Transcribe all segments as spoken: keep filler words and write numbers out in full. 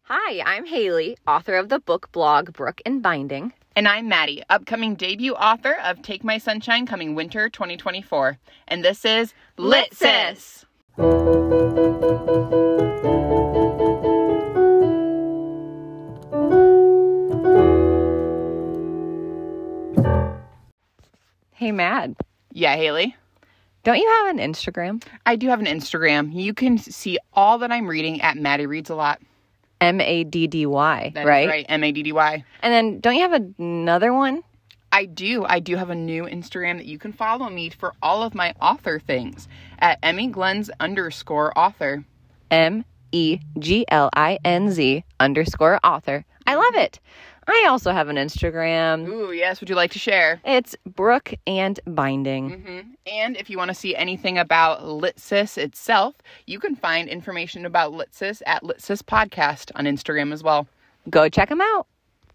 Hi, I'm Haley, author of the book blog Brook and Binding. And I'm Maddie, upcoming debut author of Take My Sunshine coming winter twenty twenty-four. And this is Lit Sis! Hey, Mad. Yeah, Haley? Don't you have an Instagram? I do have an Instagram. You can see all that I'm reading at Maddie Reads a Lot. M A D D Y, That right? is right, M A D D Y. And then don't you have another one? I do. I do have a new Instagram that you can follow me for all of my author things at Emmy Glenz underscore author. M E G L I N Z underscore author. I love it. I also have an Instagram. Ooh, yes. Would you like to share? It's Brook and Binding. Mm-hmm. And if you want to see anything about LitSis itself, you can find information about LitSis at LitSis Podcast on Instagram as well. Go check them out.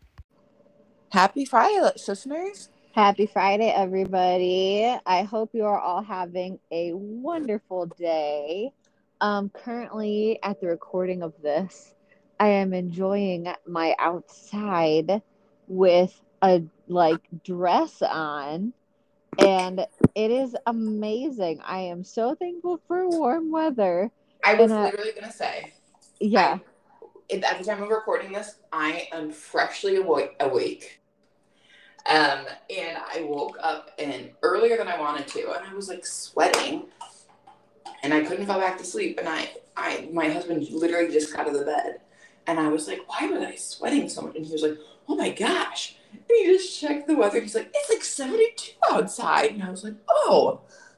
Happy Friday, listeners. Happy Friday, everybody. I hope you are all having a wonderful day. Um, currently, at the recording of this, I am enjoying my outside with a like dress on, and it is amazing. I am so thankful for warm weather. I was and, uh, literally going to say, yeah. I, at the time of recording this, I am freshly awake. awake. Um, and I woke up and earlier than I wanted to, and I was like sweating, and I couldn't fall back to sleep. And I, I, my husband literally just got out of the bed, and I was like, "Why was I sweating so much?" And he was like, "Oh my gosh!" And he just checked the weather. And he's like, "It's like seventy-two outside," and I was like, "Oh,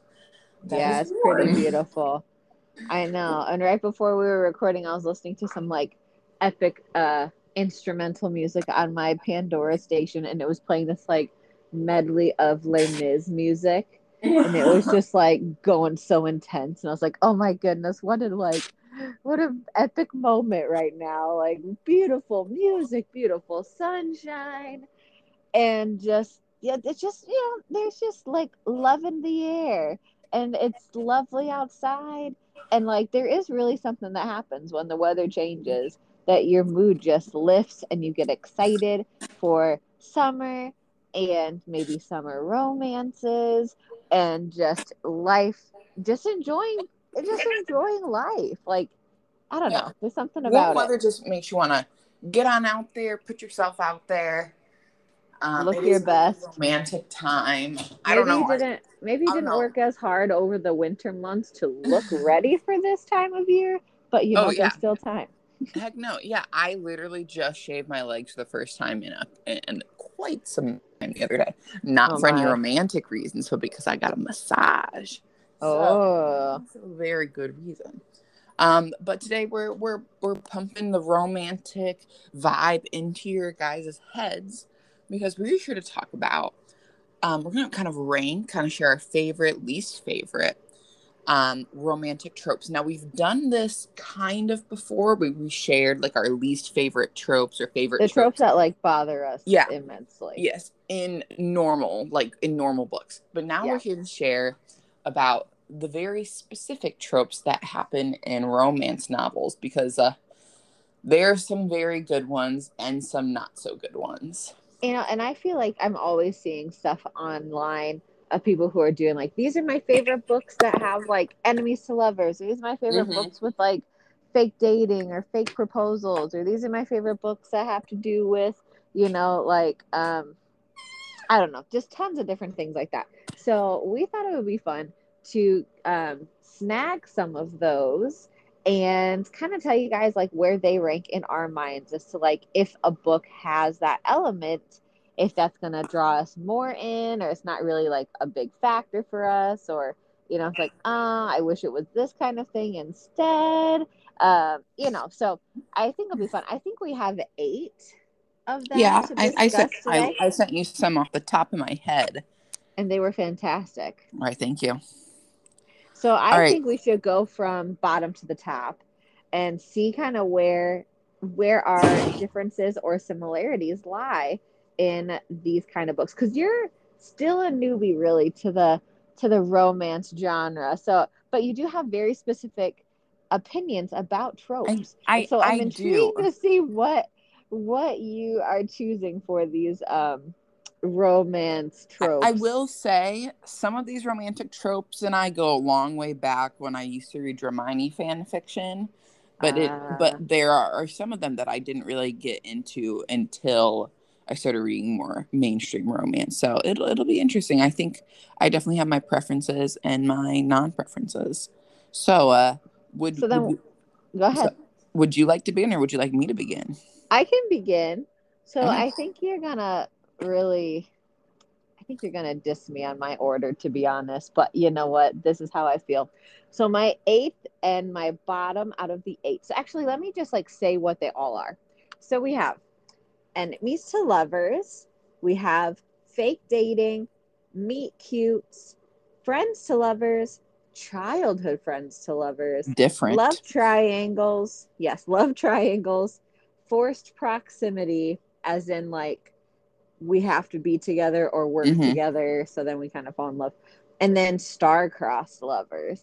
yeah, it's warm. pretty beautiful." I know. And right before we were recording, I was listening to some like epic, uh. instrumental music on my Pandora station, and it was playing this like medley of Les Mis music, and it was just like going so intense, and I was like, oh my goodness, what a like what an epic moment right now. Like beautiful music, beautiful sunshine, and just yeah, it's just, you know, there's just like love in the air, and it's lovely outside, and like there is really something that happens when the weather changes, that your mood just lifts and you get excited for summer and maybe summer romances and just life, just enjoying, just enjoying life. Like, I don't Yeah. know. There's something Warm about weather it. just makes you want to get on out there, put yourself out there. Um, Look it your is a best. romantic time. Maybe I don't know. you didn't. Maybe you I don't didn't know. work as hard over the winter months to look ready for this time of year, but you know, Oh, yeah. there's still time. Heck no. Yeah, I literally just shaved my legs for the first time in a in quite some time the other day. Not Oh, for any my. romantic reasons, but because I got a massage. Oh. So that's a very good reason. Um, but today we're we're we're pumping the romantic vibe into your guys' heads, because we're here to talk about um we're gonna kind of rank, kind of share our favorite, least favorite um romantic tropes. Now, we've done this kind of before. We, we shared like our least favorite tropes or favorite The tropes tropes. that like bother us Yeah. immensely. Yes, in normal, like in normal books. But now Yeah. we're here to share about the very specific tropes that happen in romance novels, because uh there are some very good ones and some not so good ones. You know, and I feel like I'm always seeing stuff online of people who are doing like, these are my favorite books that have like enemies to lovers, or these are my favorite Mhm. books with like fake dating or fake proposals, or these are my favorite books that have to do with, you know, like um I don't know, just tons of different things like that. So we thought it would be fun to um snag some of those and kind of tell you guys like where they rank in our minds, as to like if a book has that element, if that's going to draw us more in, or it's not really like a big factor for us, or, you know, it's like, ah, uh, I wish it was this kind of thing instead. Um, you know, so I think it'll be fun. I think we have eight of them Yeah, to I, I sent discuss today, I, I sent you some off the top of my head. and they were fantastic. All right, thank you. So I All right. think we should go from bottom to the top and see kind of where where our differences or similarities lie in these kind of books, because you're still a newbie really to the to the romance genre. So, but you do have very specific opinions about I tropes. I, And so I I'm do. intrigued to see what what you are choosing for these um romance I, tropes. I will say some of these romantic tropes and I go a long way back when I used to read Hermione fan fiction, but it but Uh, there are, are some of them that I didn't really get into until I started reading more mainstream romance. So it'll it'll be interesting. I think I definitely have my preferences and my non-preferences. So uh would so would then you go so, ahead. would you like to begin or would you like me to begin? I can begin. So Okay. I think you're gonna really I think you're gonna diss me on my order, to be honest. But you know what? This is how I feel. So my eighth and my bottom out of the eight. So actually, let me just like say what they all are. So we have enemies to lovers. We have fake dating, meet cutes, friends to lovers, childhood friends to lovers, love Different. triangles. Yes, love triangles, forced proximity, as in like we have to be together or work Mm-hmm. together, so then we kind of fall in love. And then star-crossed lovers.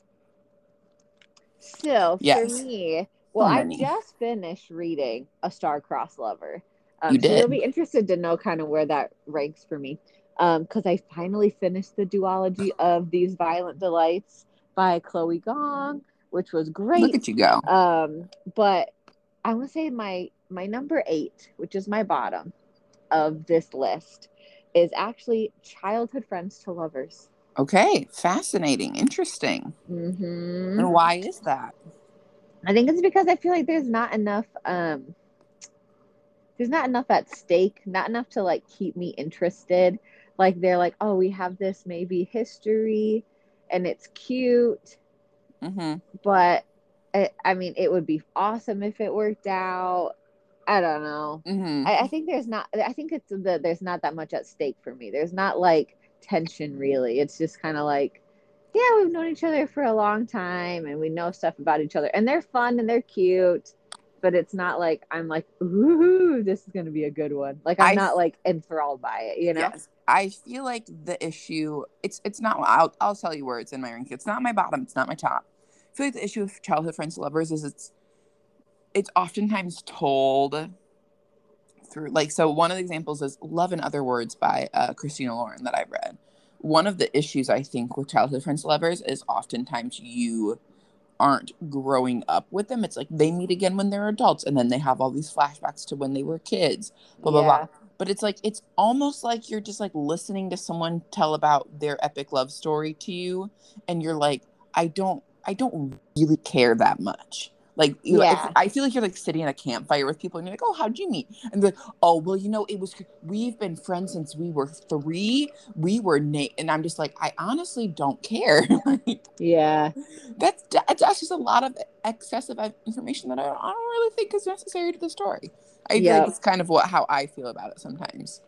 So for Yes. me, well, So I many. just finished reading A Star-Crossed Lover. You Um, so you'll did. be interested to know kind of where that ranks for me. Um, because I finally finished the duology of These Violent Delights by Chloe Gong, which was Look great. at you go. Um, but I would say my my number eight, which is my bottom of this list, is actually Childhood Friends to Lovers. Okay, fascinating, interesting. Mm-hmm. And why is that? I think it's because I feel like there's not enough um there's not enough at stake, not enough to like keep me interested. Like they're like, "Oh, we have this maybe history and it's cute, Mm-hmm. but it, I mean, it would be awesome if it worked out." I don't know. Mm-hmm. I, I think there's not I think it's the there's not that much at stake for me. There's not like tension really. It's just kind of like, yeah, we've known each other for a long time and we know stuff about each other. And they're fun and they're cute, but it's not like I'm like, ooh, this is gonna be a good one. Like I'm I not like enthralled by it, you know? yes, I feel like the issue. It's it's not. I'll I'll tell you where it's in my ranking. It's not my bottom. It's not my top. I feel like the issue with childhood friends to lovers is it's it's oftentimes told through like so. One of the examples is "Love in Other Words" by uh, Christina Lauren that I read. One of the issues I think with childhood friends to lovers is oftentimes you aren't growing up with them. It's like they meet again when they're adults and then they have all these flashbacks to when they were kids, blah, blah, blah. Yeah. But it's like, it's almost like you're just like listening to someone tell about their epic love story to you. And you're like, I don't, I don't really care that much. Like, you know, if, Yeah. I feel like you're like sitting at a campfire with people and you're like, oh, how'd you meet? And they're like, oh, well, you know, it was, we've been friends since we were three. We were, na-. And I'm just like, I honestly don't care. Like, Yeah. that's that's just a lot of excessive information that I don't, I don't really think is necessary to the story. I feel like Yep. it's kind of what how I feel about it sometimes.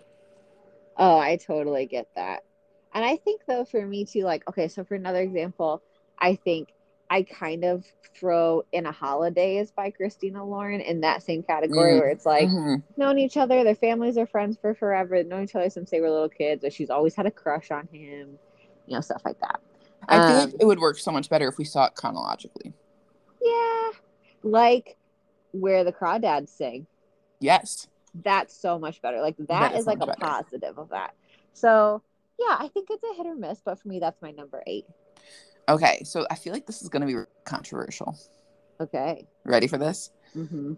Oh, I totally get that. And I think though for me too, like, okay, so for another example, I think I kind of throw In a Holidays by Christina Lauren in that same category Mm, where it's like hmm known each other, their families are friends for forever, known each other since they were little kids, or she's always had a crush on him, you know, stuff like that. I feel like Um, it would work so much better if we saw it chronologically. yeah, like Where the Crawdads Sing. Yes, That's so much better. Like that that is is so like much a better. positive of that. So yeah, I think it's a hit or miss, but for me, that's my number eight. Okay, so I feel like this is going to be controversial. Okay. Ready for this? Mm-hmm.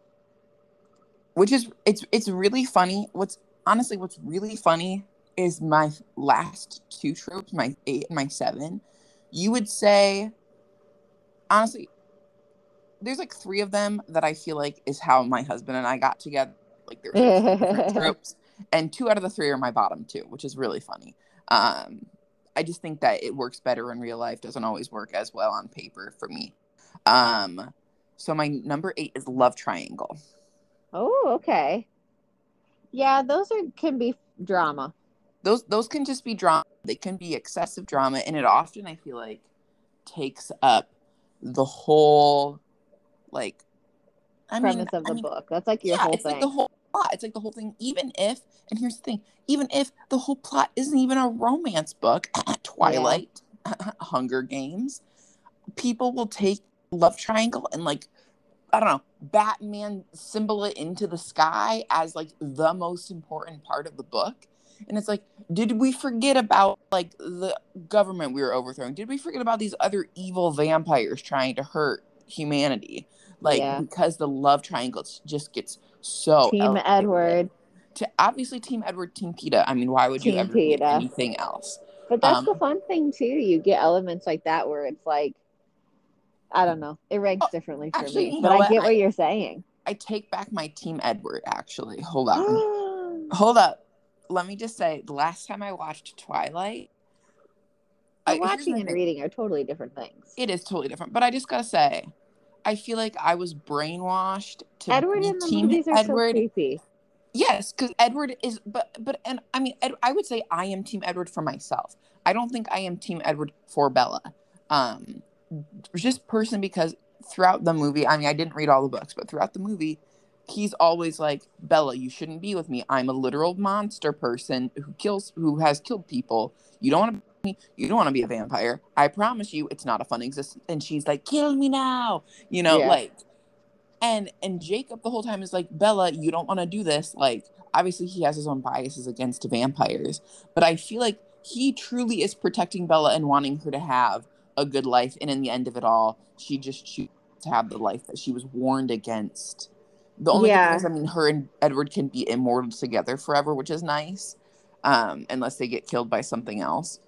Which is it's it's really funny. What's honestly what's really funny is my last two tropes, my eight and my seven. You would say, honestly, there's like three of them that I feel like is how my husband and I got together. Like there's like three different tropes, and two out of the three are my bottom two, which is really funny. Um, I just think that it works better in real life. Doesn't always work as well on paper for me. Um, so my number eight is Love Triangle. Oh, okay. Yeah, those are can be drama. Those those can just be drama. They can be excessive drama, and it often I feel like takes up the whole like. I mean, Premise of I the mean, book. That's like your yeah, whole it's like the thing. whole plot. It's like the whole thing. Even if, and here's the thing, even if the whole plot isn't even a romance book, Yeah. Twilight, Hunger Games, people will take love triangle and like, I don't know, Batman symbol it into the sky as like the most important part of the book. And it's like, did we forget about like the government we were overthrowing? Did we forget about these other evil vampires trying to hurt humanity? Like, Yeah. because the love triangle just gets so Team elevated. Edward. To obviously Team Edward, Team PETA. I mean, why would you Team ever be PETA. anything else? But that's Um, the fun thing too. You get elements like that where it's like, I don't know, it ranks oh, differently for actually, me. you But know I what? get what I, you're saying. I take back my Team Edward, actually. Hold on. Hold up. Let me just say, the last time I watched Twilight, But I, here's watching my and thing. reading are totally different things. It is totally different. But I just gotta say, I feel like I was brainwashed to Edward be in the Team movies are Edward. so creepy. Yes, because Edward is, but, but, and I mean, Ed, I would say I am Team Edward for myself. I don't think I am Team Edward for Bella. Um, just person because throughout the movie, I mean, I didn't read all the books, but throughout the movie, he's always like, Bella, you shouldn't be with me. I'm a literal monster person who kills, who has killed people. You don't want to be me. You don't want to be a vampire. I promise you, it's not a fun existence. And she's like, kill me now. You know, Yeah. like, and and Jacob the whole time is like, Bella, you don't want to do this. Like, obviously he has his own biases against vampires, but I feel like he truly is protecting Bella and wanting her to have a good life. And in the end of it all, she just chooses to have the life that she was warned against. The only good thing Yeah. is, I mean, her and Edward can be immortal together forever, which is nice, um, unless they get killed by something else.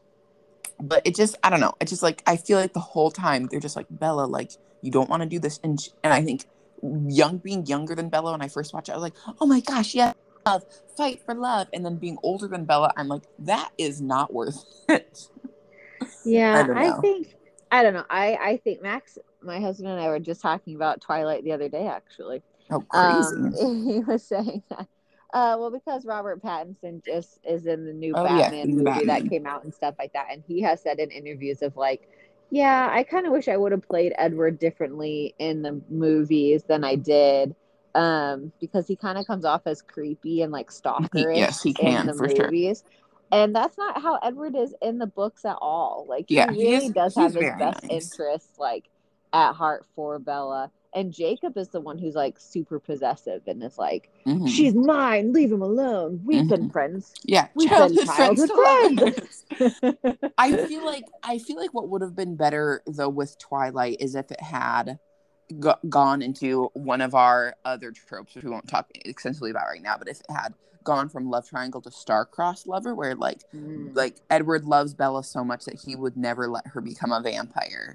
But it just, I don't know. It's just like, I feel like the whole time they're just like, Bella, like, you don't want to do this. And she, and I think young, being younger than Bella when I first watched it, I was like, oh my gosh, yeah, love, fight for love. And then being older than Bella, I'm like, that is not worth it. Yeah, I don't I know. think I don't know. I I think Max, my husband and I were just talking about Twilight the other day. Actually, Oh, crazy. um, he was saying that. Uh, well, because Robert Pattinson just is in the new Oh, yeah, Batman he's movie that Batman. came out and stuff like that, and he has said in interviews of like, yeah, I kind of wish I would have played Edward differently in the movies than I did, um, because he kind of comes off as creepy and like He, stalkerish yes, he in can, the for sure. movies. And that's not how Edward is in the books at all. Like he Yeah, he really is, does he's have his very best nice. interests like at heart for Bella. And Jacob is the one who's like super possessive and is like, Mm-hmm. she's mine, leave him alone. We've Mm-hmm. been friends. Yeah, We've childhood been childhood friends. friends. I feel like I feel like what would have been better though with Twilight is if it had go- gone into one of our other tropes, which we won't talk extensively about right now. But if it had gone from love triangle to star-crossed lover, where like Mm. like Edward loves Bella so much that he would never let her become a vampire,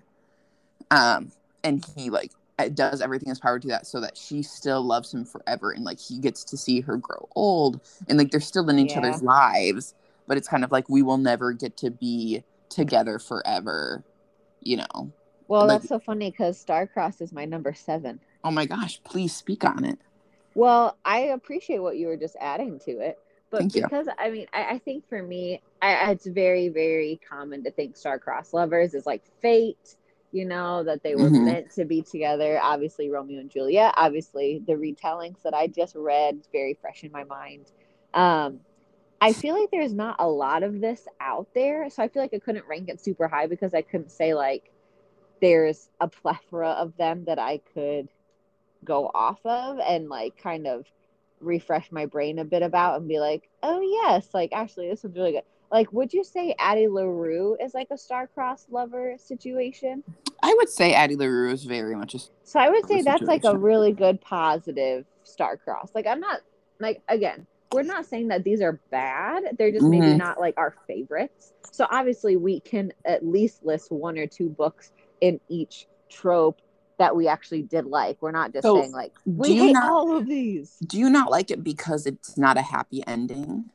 um, and he like does everything in his power to do that so that she still loves him forever, and like he gets to see her grow old, and like they're still in each Yeah. other's lives. But it's kind of like we will never get to be together forever, you know. Well, Like, that's so funny because Starcross is my number seven. oh my gosh, please speak on it. Well, I appreciate what you were just adding to it. But Thank you. because, I mean, I, I think for me, I, it's very, very common to think star-crossed lovers is like fate, you know, that they were Mhm. meant to be together. Obviously, Romeo and Juliet. Obviously, the retellings that I just read, very fresh in my mind. Um, I feel like there's not a lot of this out there. So I feel like I couldn't rank it super high because I couldn't say, like, there's a plethora of them that I could go off of and like kind of refresh my brain a bit about and be like, oh yes, like actually this one's really good. Like, would you say Addie LaRue is like a star-crossed lover situation? I would say Addie LaRue is very much a So I would say that's situation. like a really good positive star-cross. Like I'm not like again, we're not saying that these are bad. They're just maybe Mhm. not like our favorites. So obviously we can at least list one or two books in each trope that we actually did like. We're not just So, saying like we do you hate not- all of these. Do you not like it because it's not a happy ending?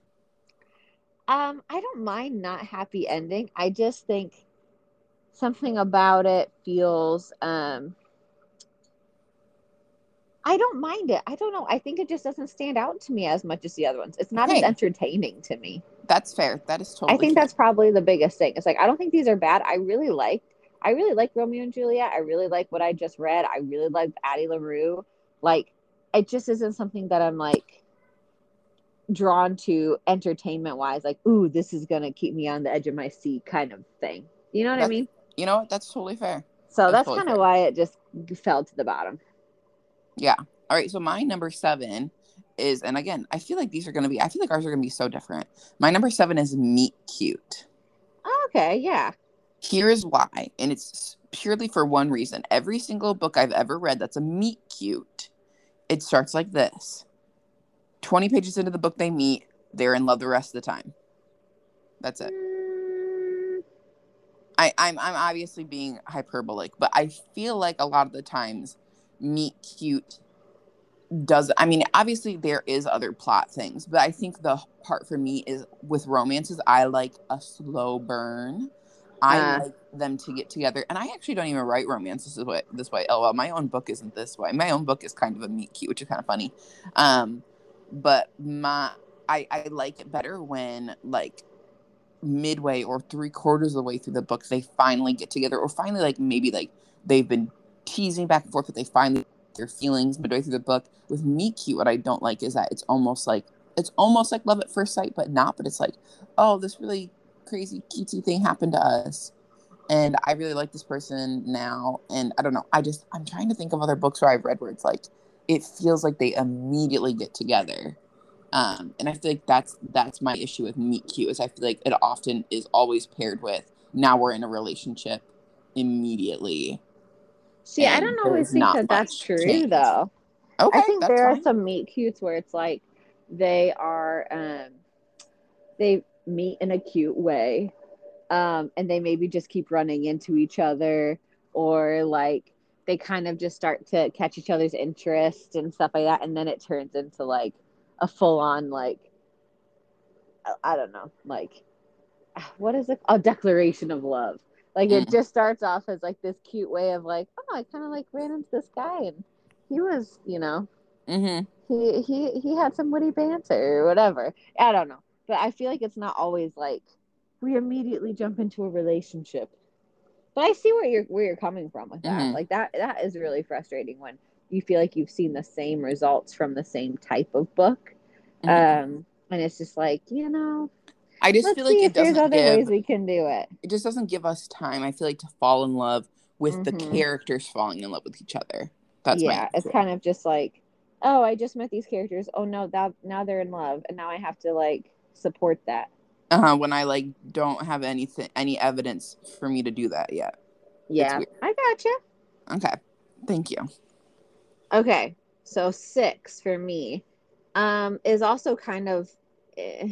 Um, I don't mind not happy ending. I just think something about it feels um I don't mind it. I don't know. I think it just doesn't stand out to me as much as the other ones. It's not as Okay. entertaining to me. That's fair. That is totally I think fair. that's probably the biggest thing. It's like I don't think these are bad. I really liked I really like Romeo and Juliet. I really like what I just read. I really liked Addie LaRue. Like it just isn't something that I'm like drawn to entertainment wise, like, ooh, this is gonna keep me on the edge of my seat kind of thing. You know what That's, I mean? You know what? That's totally fair. So That's that's totally kind of fair. why it just fell to the bottom. Yeah. All right. So my number seven is, and again, I feel like these are going to be, I feel like ours are going to be so different. My number seven is Meet Cute. Okay, yeah. Here's why. And it's purely for one reason. Every single book I've ever read that's a Meet Cute, it starts like this. twenty pages into the book, they meet. They're in love the rest of the time. That's it. Mm, I, I'm I'm obviously being hyperbolic, but I feel like a lot of the times Meet Cute does, I mean, obviously there is other plot things, but I think the part for me is with romances, I like a slow burn. I uh, like them to get together, and I actually don't even write romances this way. This way, oh well, my own book isn't this way. My own book is kind of a meet cute, which is kind of funny. Um, but my I I like it better when like midway or three quarters of the way through the book they finally get together, or finally like maybe like they've been teasing back and forth, but they finally their feelings midway through the book. With Meet Cute, what I don't like is that it's almost like it's almost like love at first sight, but not. But it's like, oh, this really crazy cutesy thing happened to us, and I really like this person now. And I don't know. I just I'm trying to think of other books where I've read where it's like it feels like they immediately get together. Um, and I feel like that's that's my issue with Meet Cute is I feel like it often is always paired with now we're in a relationship immediately, see, I and don't always there's think not that that's much true, change. though. I Okay, think that's there are fine. some meet cutes where it's like they are, um, they meet in a cute way, um, and they maybe just keep running into each other, or like they kind of just start to catch each other's interest and stuff like that, and then it turns into like a full on like I don't know, like what is it? A declaration of love. Like it Mm. just starts off as like this cute way of like, oh, I kind of like ran into this guy and he was, you know, Mm-hmm. he he he had some witty banter or whatever. I don't know, but I feel like it's not always like we immediately jump into a relationship. But I see where you're where you're coming from with that. Mm-hmm. Like that that is really frustrating when you feel like you've seen the same results from the same type of book. Mm-hmm. Um, and it's just like, you know, I just feel let's like see it if there's doesn't other give ways we can do it. it just doesn't give us time. I feel like to fall in love with the Mm-hmm. characters falling in love with each other. That's my Yeah, it's issue. kind of just like, oh, I just met these characters. Oh no, that now they're in love, and now I have to like support that. Uh-huh, when I like don't have anything any evidence for me to do that yet. It's Yeah, weird. I gotcha. Okay. Thank you. Okay, so six for me, um, is also kind of, eh,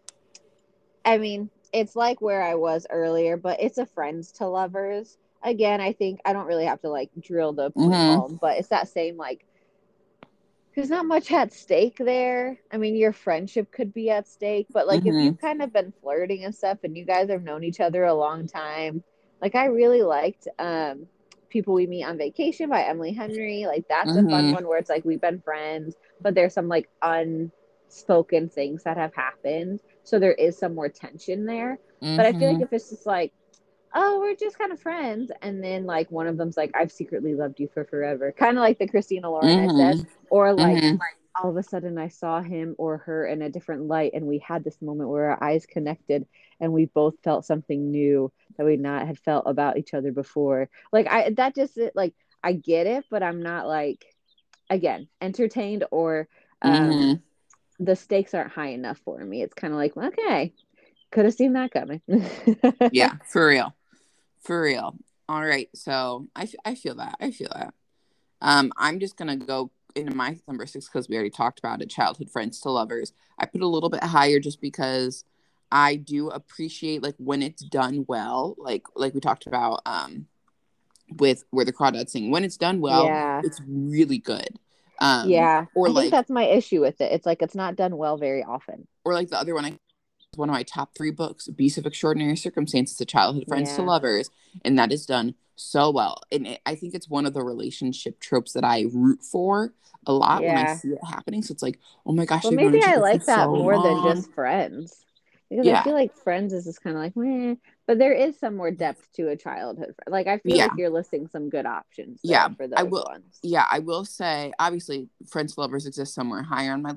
I mean, it's like where I was earlier, but it's a friends to lovers. Again, I think I don't really have to like drill the point Mm-hmm. home, but it's that same like there's not much at stake there. I mean, your friendship could be at stake, but like if Mm-hmm. you've kind of been flirting and stuff and you guys have known each other a long time, like I really liked um People We Meet on Vacation by Emily Henry. Like that's a fun Mm-hmm. one where it's like we've been friends, but there's some like unspoken things that have happened. So there is some more tension there. But I feel like Mm-hmm. if it's just like oh, we're just kind of friends. And then like one of them's like, I've secretly loved you for forever. Kind of like the Christina Lauren I said. Mm-hmm. Or like Mm-hmm. all of a sudden I saw him or her in a different light and we had this moment where our eyes connected and we both felt something new that we not had felt about each other before. Like I that just like I get it, but I'm not like again, entertained or um Mm-hmm. the stakes aren't high enough for me. It's kind of like, okay, could have seen that coming. Yeah, for real. For real. All right. So I, f- I feel that. I feel that. Um, I'm just gonna go into my number six because we already talked about it. Childhood friends to lovers. I put a little bit higher just because I do appreciate like when it's done well. Like like we talked about um with Where the Crawdads Sing. When it's done well, Yeah. it's really good. Um, Yeah. or I think like that's my issue with it. It's like it's not done well very often. or like the other one I one of my top three books, Beasts of Extraordinary Circumstances, to Childhood Friends to Yeah. Lovers, and that is done so well. And it, I think it's one of the relationship tropes that I root for a lot when I Yeah. see it happening. So it's like, oh my gosh, Well, they've known maybe each I other for like that so more than long. just friends. Because I Yeah, feel like friends is just kind of like, meh. But there is some more depth to a childhood friend. Like I feel yeah, like you're listing some good options yeah. there for I those will. ones. Yeah, I will say. Obviously, Friends to Lovers exist somewhere higher on my list.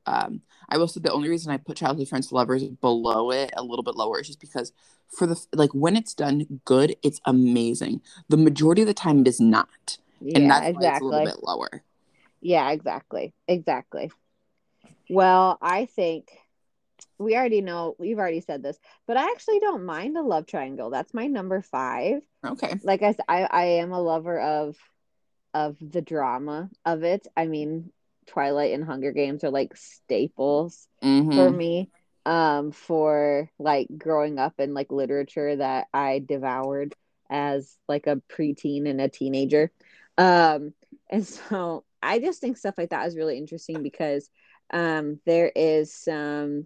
Um, I will say the only reason I put Childhood Friends to Lovers below it, a little bit lower, is just because for the like when it's done good, it's amazing. The majority of the time, it is not, and Yeah, that's why it's a little exactly. bit lower. Yeah, exactly. Exactly. Well, I think we already know, we've already said this, but I actually don't mind a love triangle. That's my number five. Okay. Like I said, I, I am a lover of of the drama of it. I mean, Twilight and Hunger Games are like staples for Mm-hmm. me. Um, for like growing up in like literature that I devoured as like a preteen and a teenager. Um, and so I just think stuff like that is really interesting because um there is some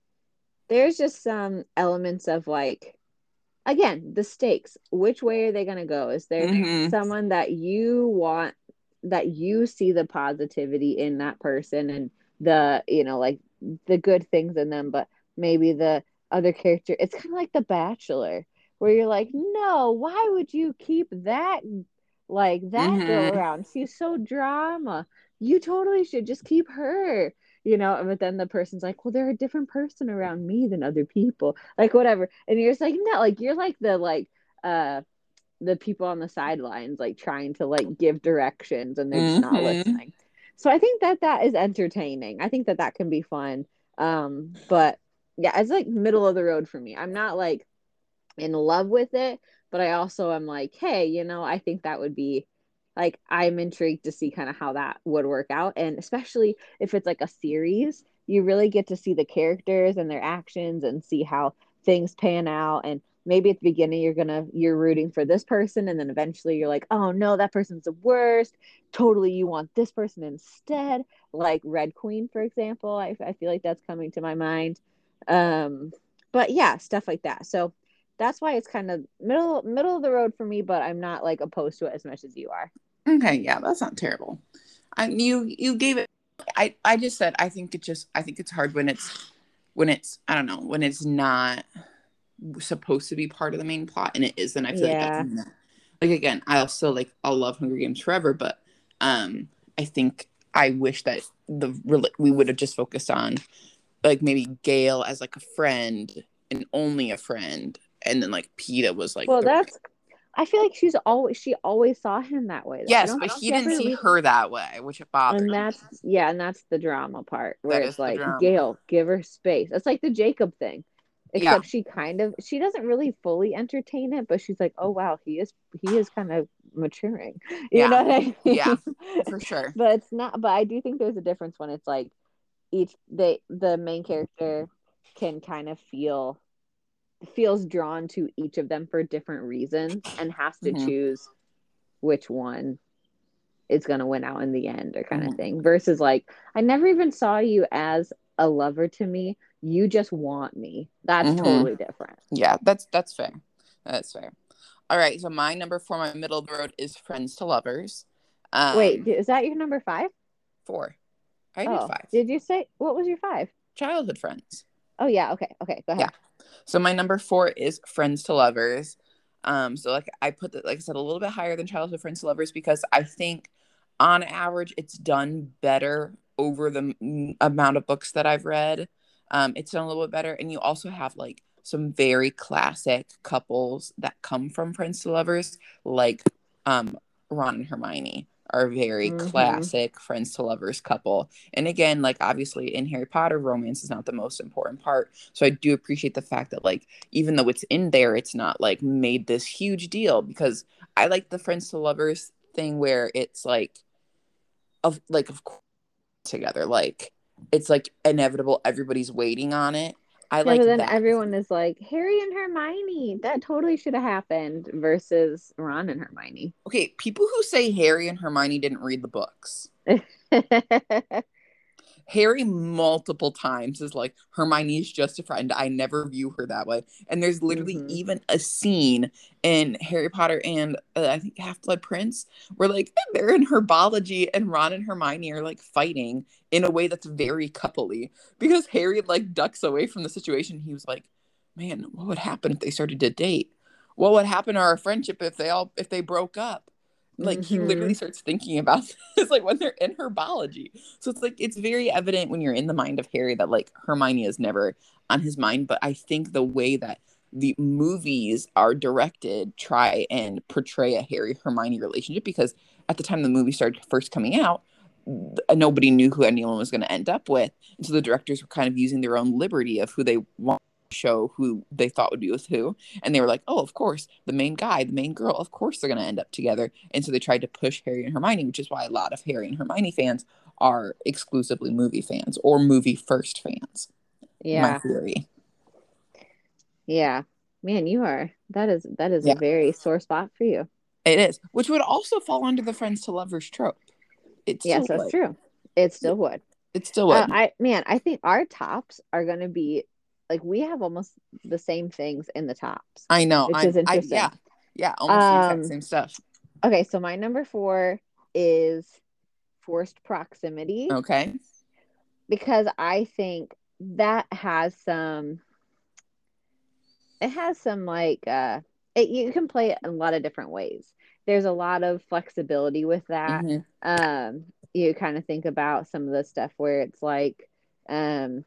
there's just some elements of like, again, the stakes. Which way are they going to go? Is there Mm-hmm. someone that you want, that you see the positivity in that person and the, you know, like the good things in them, but maybe the other character, it's kind of like The Bachelor, where you're like, no, why would you keep that, like that girl Mm-hmm. around? She's so drama. You totally should just keep her, you know. But then the person's like, well, they're a different person around me than other people, like whatever. And you're just like, no, like you're like the like uh the people on the sidelines, like trying to like give directions and they're just not Mm-hmm. listening. So I think that that is entertaining. I think that that can be fun. Um, but yeah, it's like middle of the road for me. I'm not like in love with it, but I also am like, hey, you know, I think that would be like, I'm intrigued to see kind of how that would work out. And especially if it's like a series, you really get to see the characters and their actions and see how things pan out. And maybe at the beginning you're gonna you're rooting for this person, and then eventually you're like, oh no, that person's the worst. Totally, you want this person instead. Like Red Queen, for example. I, I feel like that's coming to my mind. Um, but yeah, stuff like that. So that's why it's kind of middle middle of the road for me, but I'm not like opposed to it as much as you are. Okay, yeah, that's not terrible. I you you gave it. I I just said I think it just I think it's hard when it's when it's I don't know when it's not supposed to be part of the main plot and it isn't. I feel like that's Yeah. not, like again. I'll still like I'll love Hunger Games forever, but um I think I wish that the we would have just focused on like maybe Gail as like a friend and only a friend, and then like Peeta was like Well, the that's I feel like she's always she always saw him that way though. I yes, don't but think he she didn't ever see re- her that way, which it bothered and me. that's yeah, and that's the drama part where That it's is the like, drama. Gail, give her space. It's like the Jacob thing. Yeah. Except she kind of she doesn't really fully entertain it, but she's like, oh wow, he is he is kind of maturing. You Yeah. know what I Yeah. mean? For sure. But it's not, but I do think there's a difference when it's like each they the main character can kind of feel feels drawn to each of them for different reasons and has to Mm-hmm. choose which one is going to win out in the end, or kind of Mm-hmm. thing, versus like, I never even saw you as a lover to me, you just want me. That's Mm-hmm. totally different. Yeah, that's that's fair. That's fair. All right, so my number for my middle of the road is Friends to Lovers. Wait, Um, is that your number five? four. I did Oh, five. did you say, what was your five? Childhood friends. Oh yeah, okay, okay, go Yeah. ahead. So my number four is Friends to Lovers. Um, so like I put that, like I said, a little bit higher than Childhood Friends to Lovers because I think on average it's done better over the m- amount of books that I've read. Um, it's done a little bit better, and you also have like some very classic couples that come from Friends to Lovers, like um, Ron and Hermione are a very Mm-hmm. classic Friends to Lovers couple. And again, like obviously in Harry Potter, romance is not the most important part. So I do appreciate the fact that like even though it's in there, it's not like made this huge deal because I like the Friends to Lovers thing where it's like of like of course together, like it's like inevitable, everybody's waiting on it. I Yeah, like but then that. everyone is like, Harry and Hermione, that totally should have happened, versus Ron and Hermione. Okay, people who say Harry and Hermione didn't read the books. Harry multiple times is like, Hermione's just a friend. I never view her that way. And there's literally hmm even a scene in Harry Potter and uh, I think Half Blood Prince where like they're in herbology and Ron and Hermione are like fighting in a way that's very coupley because Harry like ducks away from the situation. He was like, man, what would happen if they started to date? What would happen to our friendship if they all if they broke up? Like, he Mm-hmm. literally starts thinking about this, like, when they're in herbology. So it's like, it's very evident when you're in the mind of Harry that, like, Hermione is never on his mind. But I think the way that the movies are directed try and portray a Harry Hermione relationship, because at the time the movie started first coming out, nobody knew who anyone was going to end up with. And so the directors were kind of using their own liberty of who they want to show who they thought would be with who. And they were like, oh, of course, the main guy, the main girl, of course they're going to end up together. And so they tried to push Harry and Hermione, which is why a lot of Harry and Hermione fans are exclusively movie fans or movie first fans. My Yeah. theory. Yeah. Man, you are. That is that is Yeah. a very sore spot for you. It is, which would also fall under the friends to lovers trope. It's Yes, still that's would. true. It still would. It still would. Uh, I man, I think our tops are going to be like we have almost the same things in the tops. I know. Which I'm, is interesting. I, yeah. Yeah. Almost um, the exact same stuff. Okay, so my number four is forced proximity. Okay. Because I think that has some it has some like uh it, you can play it in a lot of different ways. There's a lot of flexibility with that. Mm-hmm. Um you kind of think about some of the stuff where it's like um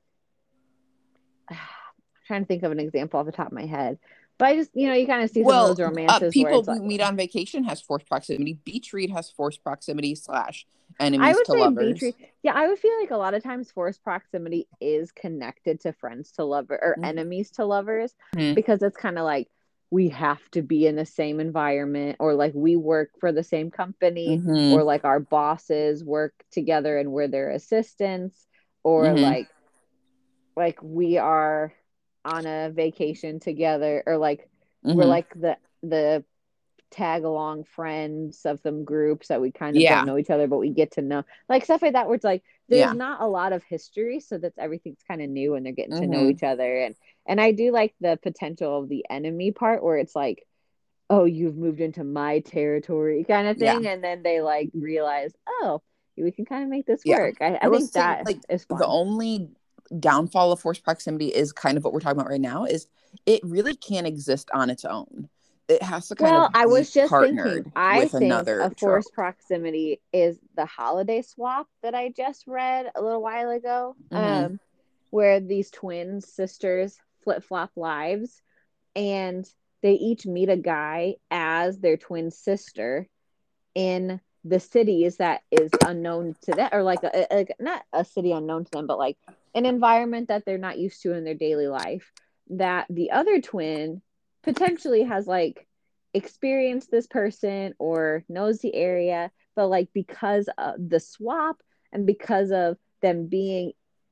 I'm trying to think of an example off the top of my head. But I just, you know, you kind of see well, some of those romances uh, people where it's who like meet on vacation has forced proximity. Beach read has forced proximity slash I enemies would to say lovers. beach read. Yeah, I would feel like a lot of times forced proximity is connected to friends to lover or Mhm. enemies to lovers Mhm. because it's kind of like we have to be in the same environment or like we work for the same company Mhm. or like our bosses work together and we're their assistants or Mhm. like like we are on a vacation together or like we're Mhm. like the the tag along friends of some groups that we kind of Yeah. don't know each other, but we get to know like stuff like that where it's like there's Yeah. not a lot of history, so that's everything's kind of new and they're getting to know Mhm. each other. And and I do like the potential of the enemy part where it's like, oh, you've moved into my territory kind of thing, Yeah. and then they like realize, oh, we can kind of make this Yeah. work. I, I I will think say, that like, is the fun. only downfall of forced proximity is kind of what we're talking about right now, is it really can't exist on its own. It has to kind Well, of I be was just thinking, partnered I with think another a trope. forced proximity is the holiday swap that I just read a little while ago, Mhm. um, where these twin sisters flip flop lives and they each meet a guy as their twin sister in the cities that is unknown to them, or like, a, like not a city unknown to them, but like an environment that they're not used to in their daily life. That the other twin potentially has like experienced this person or knows the area, but like because of the swap and because of them being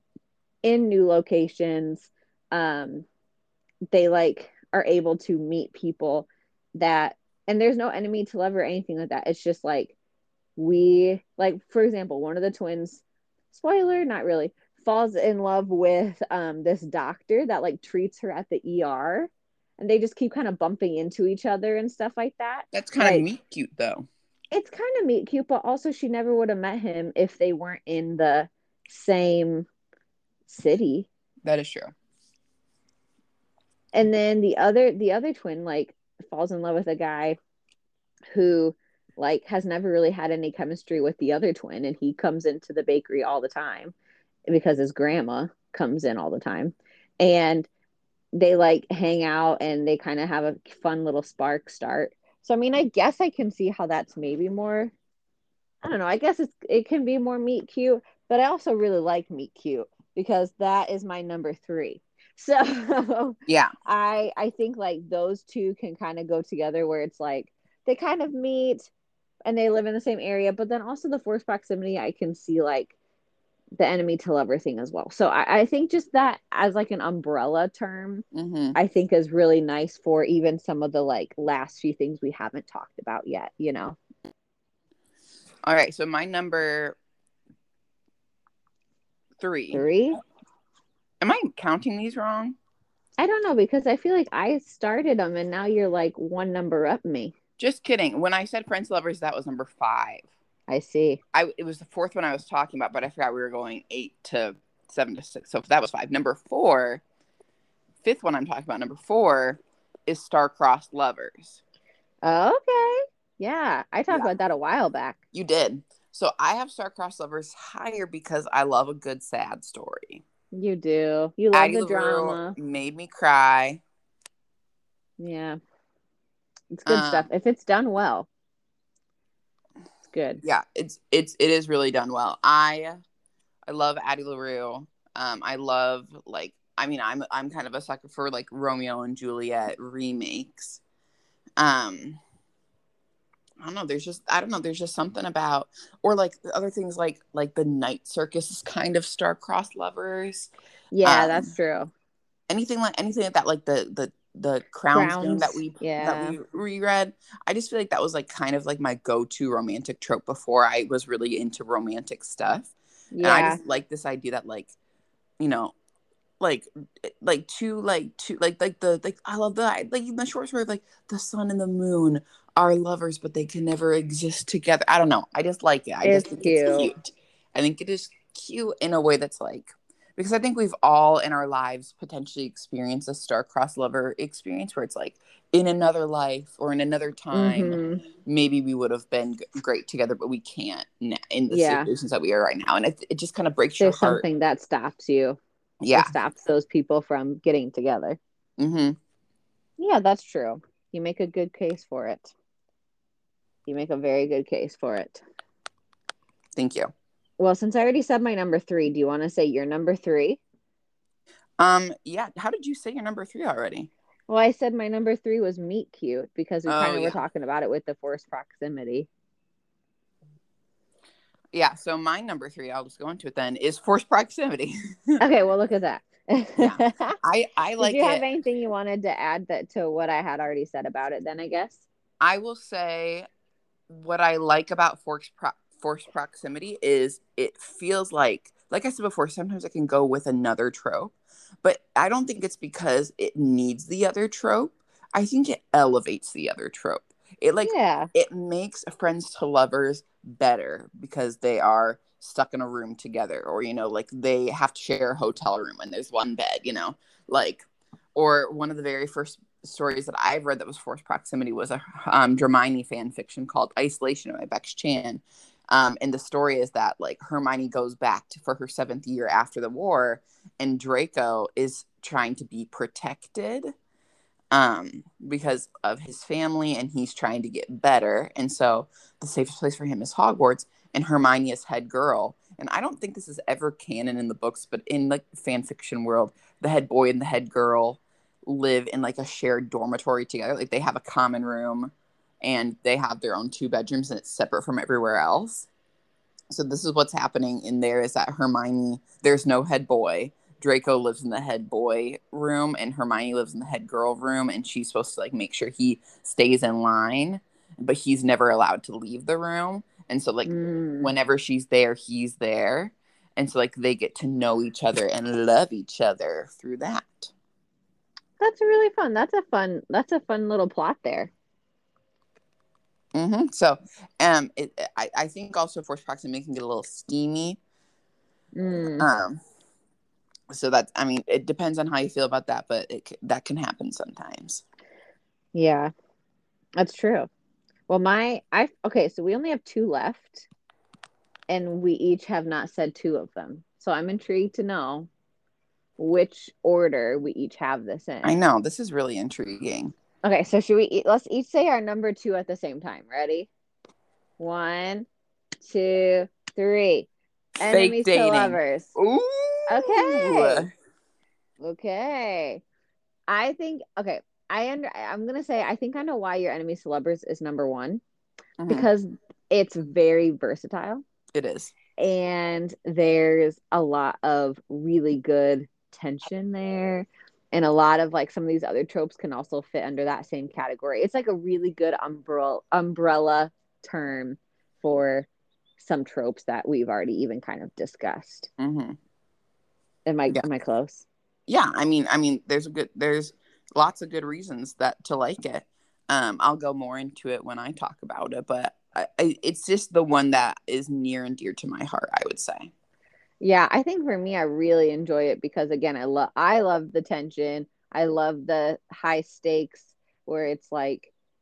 in new locations, um, they like are able to meet people that, and there's no enemy to love or anything like that. It's just like we like, for example, one of the twins, spoiler, not really, falls in love with um this doctor that like treats her at the E R, and they just keep kind of bumping into each other and stuff like that. That's kind Like, of meet cute, though. it's kind of meet cute, but also she never would have met him if they weren't in the same city. That is true. And then the other the other twin like falls in love with a guy who like has never really had any chemistry with the other twin, and he comes into the bakery all the time because his grandma comes in all the time, and they like hang out and they kind of have a fun little spark start. So I mean, I guess I can see how that's maybe more, I don't know, I guess it's it can be more meet cute, but I also really like meet cute because that is my number three. So Yeah. I I think like those two can kind of go together where it's like they kind of meet and they live in the same area, but then also the forced proximity, I can see like the enemy to lover thing as well. So I, I think just that as like an umbrella term, Mm-hmm. I think is really nice for even some of the like last few things we haven't talked about yet, you know? All right. So my number three. Three? Am I counting these wrong? I don't know because I feel like I started them and now you're like one number up me. Just kidding. When I said Friends Lovers, that was number five. I see. I it was the fourth one I was talking about, but I forgot we were going eight to seven to six. So that was five. Number four, fifth one I'm talking about, number four is Star-Crossed Lovers. Okay. Yeah, I talked Yeah, about that a while back. you did. So I have Star-Crossed Lovers higher because I love a good sad story. You do. You love Addie the LaRue drama. made me cry. Yeah, it's good stuff. Um, If it's done well, it's good. yeah, it's it's it is really done well. I I love Addie LaRue. Um, I love like I mean I'm I'm kind of a sucker for like Romeo and Juliet remakes. Um, I don't know. There's just I don't know. There's just something about or like other things like like the Night Circus is kind of star-crossed lovers. Yeah, that's Um, true. anything like anything like that, like the the the Crown's Game that Crowns. we that Yeah. we reread. I just feel like that was like kind of like my go-to romantic trope before I was really into romantic stuff, and I Yeah. just like this idea that like you know like like two like two like like the like I love that like in the short story of like the sun and the moon are lovers but they can never exist together. I don't know. I just like it. I just It's think it's cute. cute. I think it is cute in a way that's like because I think we've all in our lives potentially experienced a star-crossed lover experience where it's like in another life or in another time Mm-hmm. maybe we would have been g- great together but we can't n- in the Yeah. situations that we are right now and it, it just kind of breaks your There's heart. something that stops you. Yeah. It stops those people from getting together. Mm-hmm. Yeah, that's true. You make a good case for it. You make a very good case for it. Thank you. Well, since I already said my number three, do you want to say your number three? Um, yeah. How did you say your number three already? Well, I said my number three was meet cute because we Oh, kind of were yeah. talking about it with the forced proximity. Yeah. So my number three, I'll just go into it then, is forced proximity. Okay, well, look at that. Yeah. I I Did like you have it. anything you wanted to add that to what I had already said about it then, I guess? I will say what I like about forced pro- forced proximity is it feels like like I said before, sometimes I can go with another trope, but I don't think it's because it needs the other trope. I think it elevates the other trope. It like Yeah. it makes friends to lovers better because they are stuck in a room together or you know like they have to share a hotel room and there's one bed, you know. Like or one of the very first stories that I've read that was forced proximity was a um, Hermione fan fiction called Isolation by Bex Chan. Um, and the story is that like Hermione goes back to, for her seventh year after the war, and Draco is trying to be protected um, because of his family, and he's trying to get better. And so the safest place for him is Hogwarts, and Hermione is head girl. And I don't think this is ever canon in the books, but in like the fan fiction world, the head boy and the head girl live in like a shared dormitory together. Like they have a common room and they have their own two bedrooms and it's separate from everywhere else. So this is what's happening in there is that Hermione, there's no head boy. Draco lives in the head boy room and Hermione lives in the head girl room and she's supposed to like make sure he stays in line, but he's never allowed to leave the room. And so like Mm. whenever she's there, he's there. And so like they get to know each other and love each other through that. That's really fun. That's a fun that's a fun little plot there. Mm-hmm. So, um, it, I, I think also forced proximity can get a little steamy. Mm. Um, so that I mean, it depends on how you feel about that, but it that can happen sometimes. Yeah. That's true. Well, my I okay, so we only have two left and we each have not said two of them. So I'm intrigued to know which order we each have this in. I know this is really intriguing. Okay, so should we let's each say our number two at the same time. Ready? One, two, three. Fake Enemies to dating. lovers. Ooh. Okay. Okay. I think okay. I under I'm gonna say I think I know why your enemies to lovers is number one Mm-hmm. because it's very versatile It is. and there's a lot of really good tension there. And a lot of like some of these other tropes can also fit under that same category. It's like a really good umbrella umbrella term for some tropes that we've already even kind of discussed. Mm-hmm. Am I Yeah. am I close? Yeah. I mean, I mean, there's a good, there's lots of good reasons that to like it. Um, I'll go more into it when I talk about it, but I, I, it's just the one that is near and dear to my heart, I would say. Yeah, I think for me, I really enjoy it because again, I love I love the tension. I love the high stakes where it's like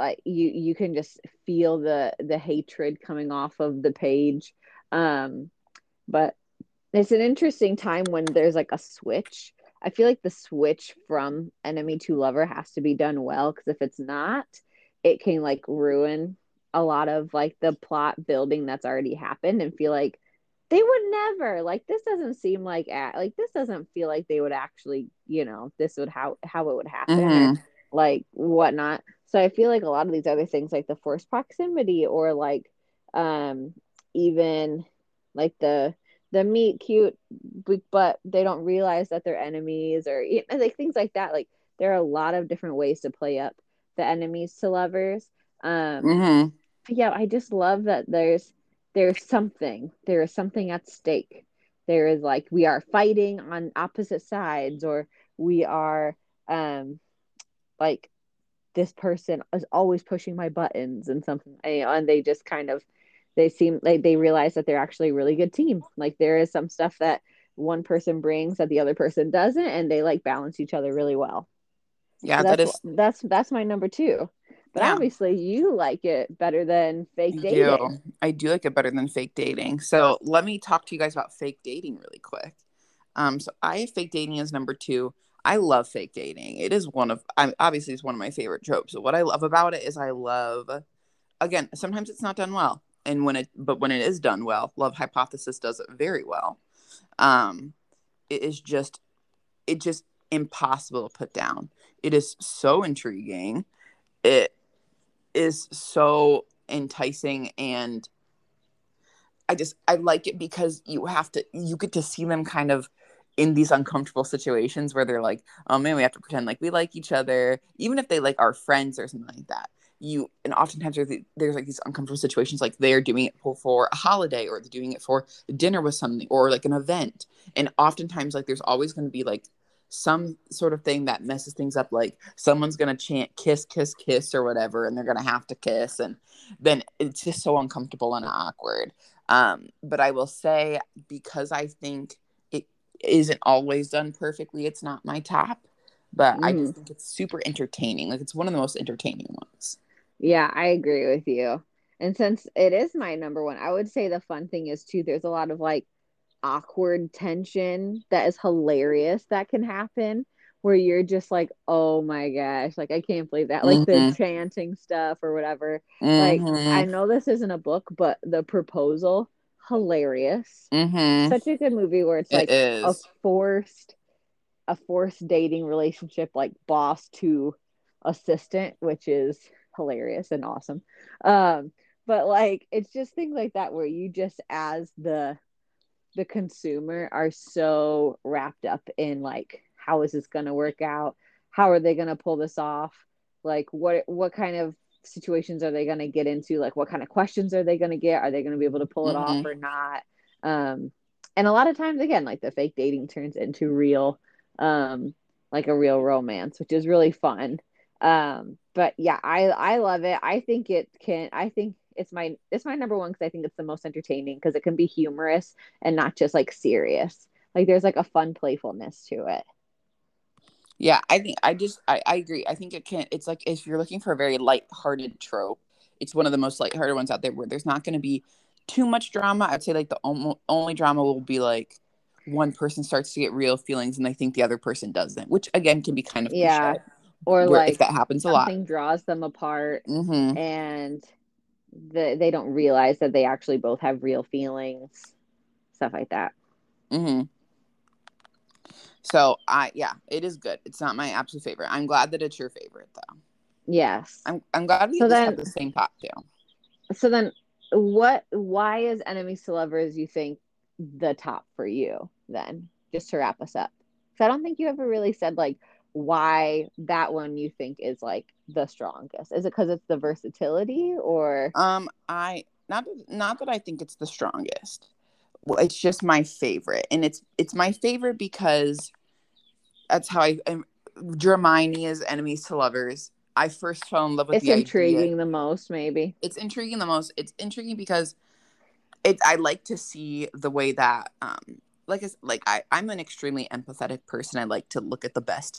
like you you can just feel the the hatred coming off of the page. Um, but it's an interesting time when there's like a switch. I feel like the switch from enemy to lover has to be done well, because if it's not, it can like ruin a lot of like the plot building that's already happened, and feel like they would never, like, this doesn't seem like like this doesn't feel like they would actually, you know, this would how how it would happen, or Mm-hmm. like whatnot. So I feel like a lot of these other things, like the forced proximity, or like um even like the the meet cute, but they don't realize that they're enemies, or like things like that. Like there are a lot of different ways to play up the enemies to lovers. Um, Mm-hmm. yeah, I just love that there's there's something there is something at stake. There is like we are fighting on opposite sides, or we are um like this person is always pushing my buttons and something, and they just kind of they seem like they realize that they're actually a really good team. Like there is some stuff that one person brings that the other person doesn't, and they like balance each other really well. So Yeah, that that's is. that's that's my number two. But Yeah, obviously you like it better than fake I do. dating. I do like it better than fake dating. So let me talk to you guys about fake dating really quick. Um, so I have fake dating as number two. I love fake dating. It is one of, I'm obviously it's one of my favorite tropes. So what I love about it is I love, again, sometimes it's not done well, and when it, but when it is done well, Love Hypothesis does it very well. Um, it is just, it just impossible to put down. It is so intriguing. It is so enticing, and I just I like it because you have to you get to see them kind of in these uncomfortable situations where they're like, oh man, we have to pretend like we like each other, even if they like are friends or something like that. You and oftentimes there's, there's like these uncomfortable situations, like they're doing it for, for a holiday, or they're doing it for dinner with something, or like an event, and oftentimes like there's always going to be like some sort of thing that messes things up, like someone's going to chant kiss kiss kiss or whatever, and they're going to have to kiss, and then it's just so uncomfortable and awkward. Um, but I will say, because I think it isn't always done perfectly, it's not my top, but I Mm-hmm. just think it's super entertaining. Like it's one of the most entertaining ones. Yeah, I agree with you. And since it is my number one, I would say the fun thing is too, there's a lot of like awkward tension that is hilarious that can happen, where you're just like, oh my gosh, like I can't believe that. Like the Mm-hmm. chanting stuff or whatever. Like I Mm-hmm. know this isn't a book, but The Proposal, hilarious. Mm-hmm. Such a good movie where it's It like a is. forced a forced dating relationship, like boss to assistant, which is hilarious and awesome. Um, but like it's just things like that where you just as the the consumer are so wrapped up in like how is this going to work out? How are they going to pull this off? Like what what kind of situations are they going to get into? Like what kind of questions are they going to get? Are they going to be able to pull it off Mm-hmm. or not? Um, and a lot of times again, like the fake dating turns into real um like a real romance, which is really fun. Um, but yeah, I I love it. I think it can I think it's my it's my number one because I think it's the most entertaining because it can be humorous and not just like serious. Like there's like a fun playfulness to it. Yeah, I think I just I, I agree. I think it can. It's like if you're looking for a very light-hearted trope, it's one of the most light-hearted ones out there where there's not going to be too much drama. I'd say like the om- only drama will be like one person starts to get real feelings and they think the other person doesn't, which again can be kind of Yeah. cliche. Or Where if like that happens a lot. something draws them apart Mm-hmm. and the, they don't realize that they actually both have real feelings, stuff like that. Mm-hmm. So I yeah, it is good. It's not my absolute favorite. I'm glad that it's your favorite though. Yes. I'm I'm glad we So at least have then the same top two. so then what why is enemies to lovers you think the top for you then, just to wrap us up? So I don't think you ever really said like why that one you think is like the strongest. Is it because it's the versatility or Um, I not not that I think it's the strongest. Well, it's just my favorite, and it's it's my favorite because that's how I. Um, Hermione is enemies to lovers. I first fell in love with it's the idea. intriguing the most maybe? It's intriguing the most. It's intriguing because it. I like to see the way that, um, like, like I, I'm an extremely empathetic person. I like to look at the best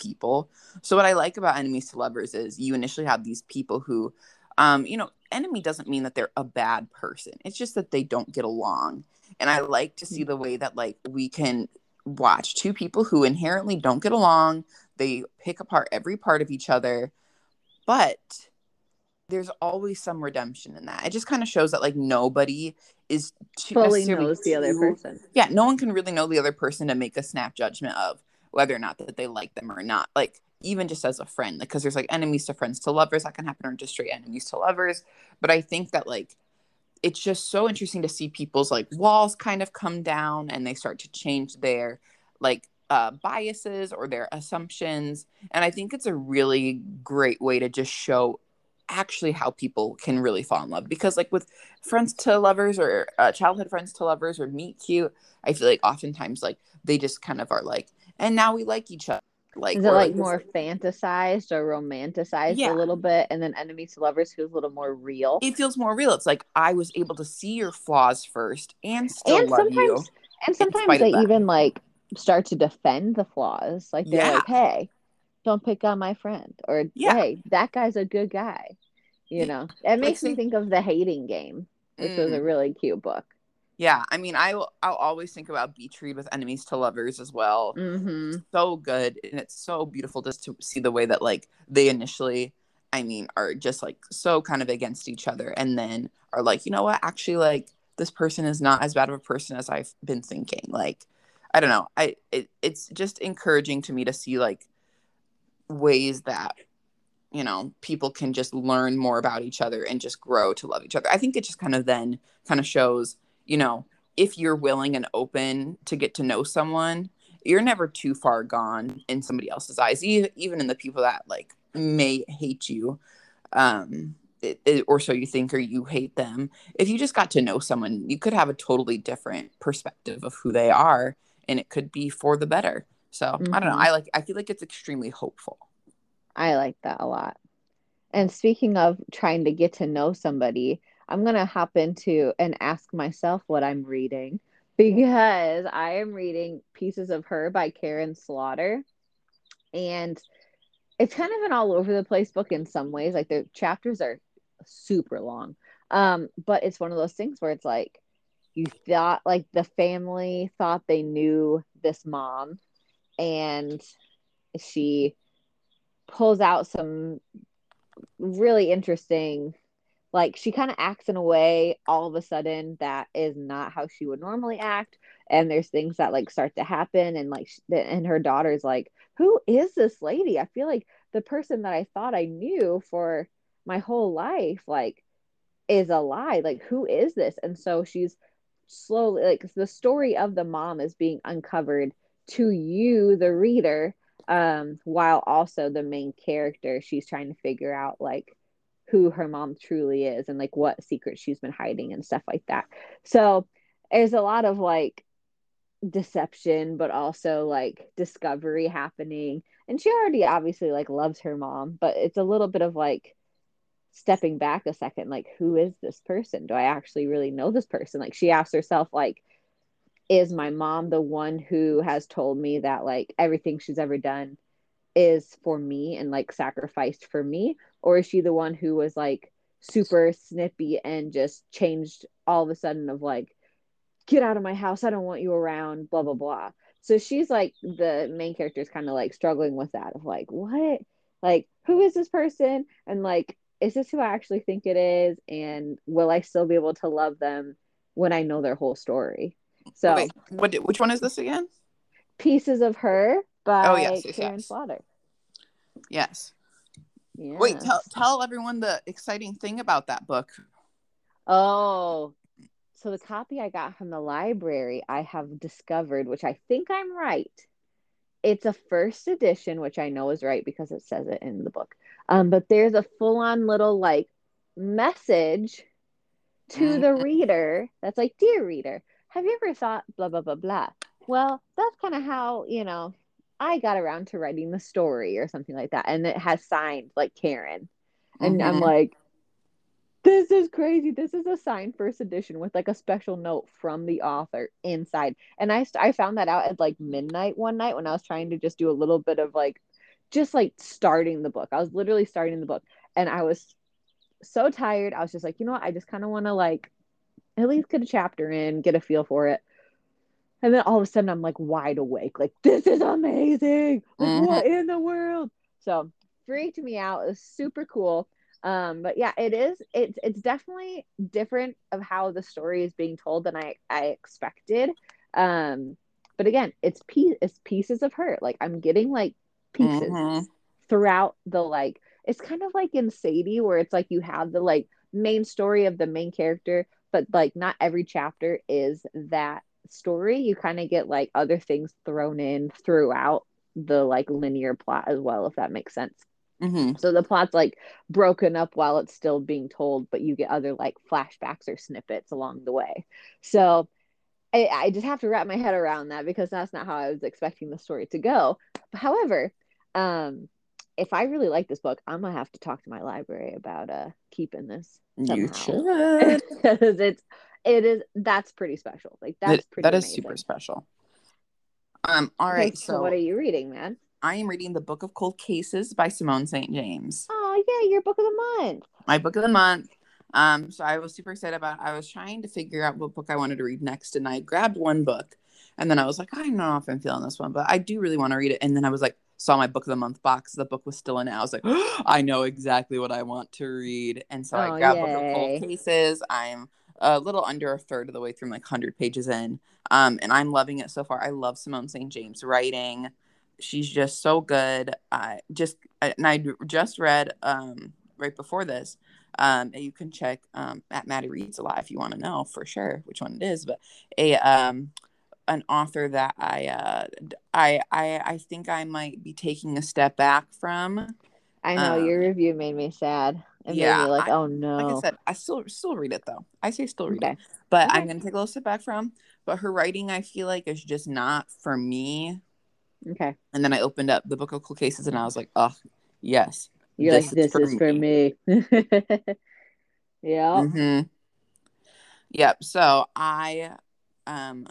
people. So what I like about enemies to lovers is you initially have these people who, um, you know, enemy doesn't mean that they're a bad person. It's just that they don't get along. And I like to see the way that like we can watch two people who inherently don't get along. They pick apart every part of each other, but there's always some redemption in that. It just kind of shows that like nobody is too Fully necessarily knows the other too- person. Yeah, no one can really know the other person to make a snap judgment of whether or not that they like them or not. Like even just as a friend, like because there's like enemies to friends to lovers that can happen, or just straight enemies to lovers. But I think that like it's just so interesting to see people's like walls kind of come down and they start to change their like uh, biases or their assumptions. And I think it's a really great way to just show actually how people can really fall in love, because like with friends to lovers or uh, childhood friends to lovers or meet cute, I feel like oftentimes like they just kind of are like, and now we like each other. Like, Is it or, like like more fantasized or romanticized Yeah. a little bit, and then enemies to lovers feels a little more real? it feels more real. It's like I was able to see your flaws first and still And love you. sometimes, and spite sometimes of they that. even like start to defend the flaws. Like they're Yeah. like, "Hey, don't pick on my friend," or Yeah. "Hey, that guy's a good guy." You know, it makes me say- think of The Hating Game, which was a Mm. really cute book. Yeah, I mean, I will, I'll always think about Beach Read with enemies to lovers as well. Mm-hmm. So good, and it's so beautiful just to see the way that like they initially, I mean, are just like so kind of against each other, and then are like, you know what, actually, like this person is not as bad of a person as I've been thinking. Like, I don't know, I it, it's just encouraging to me to see like ways that, you know, people can just learn more about each other and just grow to love each other. I think it just kind of then kind of shows, you know, if you're willing and open to get to know someone, you're never too far gone in somebody else's eyes, even, even in the people that like may hate you, um, it, it, or so you think, or you hate them. If you just got to know someone, you could have a totally different perspective of who they are, and it could be for the better. So mm-hmm. I don't know. I like, I feel like it's extremely hopeful. I like that a lot. And speaking of trying to get to know somebody, I'm going to hop into and ask myself what I'm reading, because I am reading Pieces of Her by Karen Slaughter. And it's kind of an all over the place book in some ways. Like the chapters are super long. Um, but it's one of those things where it's like, you thought like the family thought they knew this mom, and she pulls out some really interesting, like she kind of acts in a way all of a sudden that is not how she would normally act, and there's things that like start to happen, and like and her daughter's like, who is this lady? I feel like the person that I thought I knew for my whole life like is a lie. Like, who is this? And so she's slowly, like, the story of the mom is being uncovered to you, the reader, um while also the main character, she's trying to figure out like who her mom truly is and like what secrets she's been hiding and stuff like that. So there's a lot of like deception, but also like discovery happening, and she already obviously like loves her mom, but it's a little bit of like stepping back a second, like, who is this person? Do I actually really know this person? Like, she asks herself, like, is my mom the one who has told me that like everything she's ever done is for me and like sacrificed for me, or is she the one who was like super snippy and just changed all of a sudden of like, get out of my house, I don't want you around, blah blah blah. So she's like, the main character is kind of like struggling with that of like, what, like, who is this person, and like, is this who I actually think it is, and will I still be able to love them when I know their whole story? So wait, what which one is this again? Pieces of Her by oh, yes, yes, Karen yes. Slaughter. Yes. Yeah. Wait, tell tell everyone the exciting thing about that book. Oh, so the copy I got from the library, I have discovered, which I think I'm right. It's a first edition, which I know is right because it says it in the book. Um, but there's a full-on little like message to Mm. the reader that's like, dear reader, have you ever thought blah blah blah blah? Well, that's kind of how, you know, I got around to writing the story or something like that. And it has signed like Karen. And Mhm. I'm like, this is crazy. This is a signed first edition with like a special note from the author inside. And I, I found that out at like midnight one night when I was trying to just do a little bit of like just like starting the book. I was literally starting the book, and I was so tired. I was just like, you know what? I just kind of want to like at least get a chapter in, get a feel for it. And then all of a sudden I'm like wide awake. Like, this is amazing. Like, Mhm. what in the world? So freaked me out. It was super cool. Um, but yeah, it is. It's it's definitely different of how the story is being told than I, I expected. Um, but again, it's piece it's pieces of her. Like, I'm getting like pieces Mhm. throughout the like it's kind of like in Sadie, where it's like you have the like main story of the main character, but like not every chapter is that story. You kind of get like other things thrown in throughout the like linear plot as well, if that makes sense. Mhm. So the plot's like broken up while it's still being told, but you get other like flashbacks or snippets along the way. So I, I just have to wrap my head around that, because that's not how I was expecting the story to go. However, um, if I really like this book, I'm gonna have to talk to my library about uh keeping this You somehow. should. Because it's it is that's pretty special. Like, that's That, pretty that is amazing. super special. Um, all Okay, right, so what so are you reading, man? I am reading The Book of Cold Cases by Simone Saint James. Oh yeah, your book of the month. My book of the month. Um, so I was super excited about it. I was trying to figure out what book I wanted to read next, and I grabbed one book, and then I was like, I don't know if I'm feeling this one, but I do really want to read it. And then I was like, saw my book of the month box. The book was still in it. I was like, oh, I know exactly what I want to read. And so I Oh grabbed Book of Cold yay. Cases. I'm a little under a third of the way through, like one hundred pages in. Um, and I'm loving it so far. I love Simone Saint James writing. She's just so good. I just, and I just read, um, right before this, um, you can check, um, at Maddie Reads a Lot if you want to know for sure which one it is, but a, um, an author that I, uh, I, I, I think I might be taking a step back from. I know Um, your review made me sad. It made yeah, me like, I, oh like I no. said, I still, still read it though. I say still read it, Okay. but Okay. I'm going to take a little step back from, but her writing, I feel like is just not for me. Okay. And then I opened up the Book of Cool Cases and I was like, oh, yes, You're this like, is this for is for me. me. Yeah. Mm-hmm. Yep. So I, um,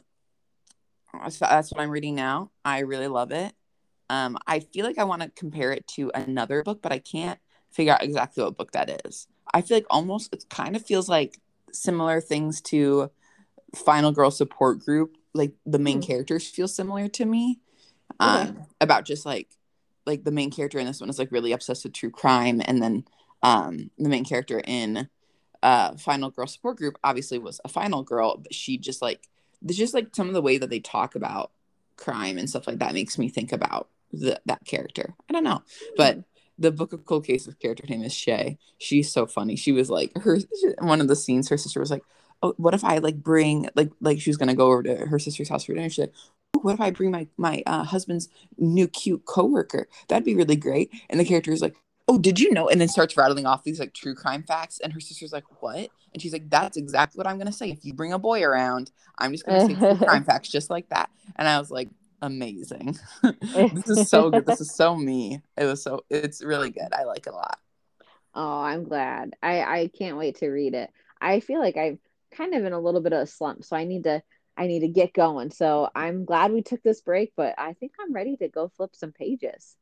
so that's what I'm reading now. I really love it. Um, I feel like I want to compare it to another book, but I can't figure out exactly what book that is. I feel like almost it kind of feels like similar things to Final Girl Support Group. Like the main Hmm. characters feel similar to me. Okay. Um, about just like like the main character in this one is like really obsessed with true crime, and then um the main character in uh Final Girl Support Group obviously was a final girl, but she just like there's just like some of the way that they talk about crime and stuff like that makes me think about the, that character. I don't know, but Hmm. the Book of Cold Cases character name is Shay. She's so funny. She was like her one of the scenes. Her sister was like, "Oh, what if I like bring like like she was gonna go over to her sister's house for dinner?" She's like, "Oh, what if I bring my my uh, husband's new cute coworker? That'd be really great." And the character is like, "Oh, did you know?" And then starts rattling off these like true crime facts. And her sister's like, "What?" And she's like, "That's exactly what I'm gonna say. If you bring a boy around, I'm just gonna say true crime facts just like that." And I was like, amazing. This is so good. This is so me. It was so it's really good. I like it a lot. Oh, I'm glad. I I can't wait to read it. I feel like I'm kind of in a little bit of a slump, so I need to I need to get going. So I'm glad we took this break, but I think I'm ready to go flip some pages.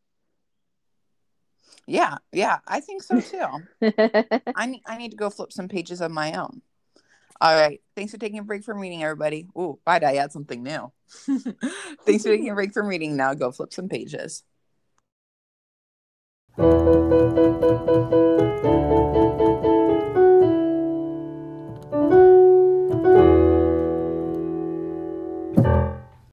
Yeah, yeah, I think so too. I need I need to go flip some pages of my own. All right. Thanks for taking a break from reading, everybody. Ooh, why'd I add something new? Thanks for taking a break from reading. Now go flip some pages.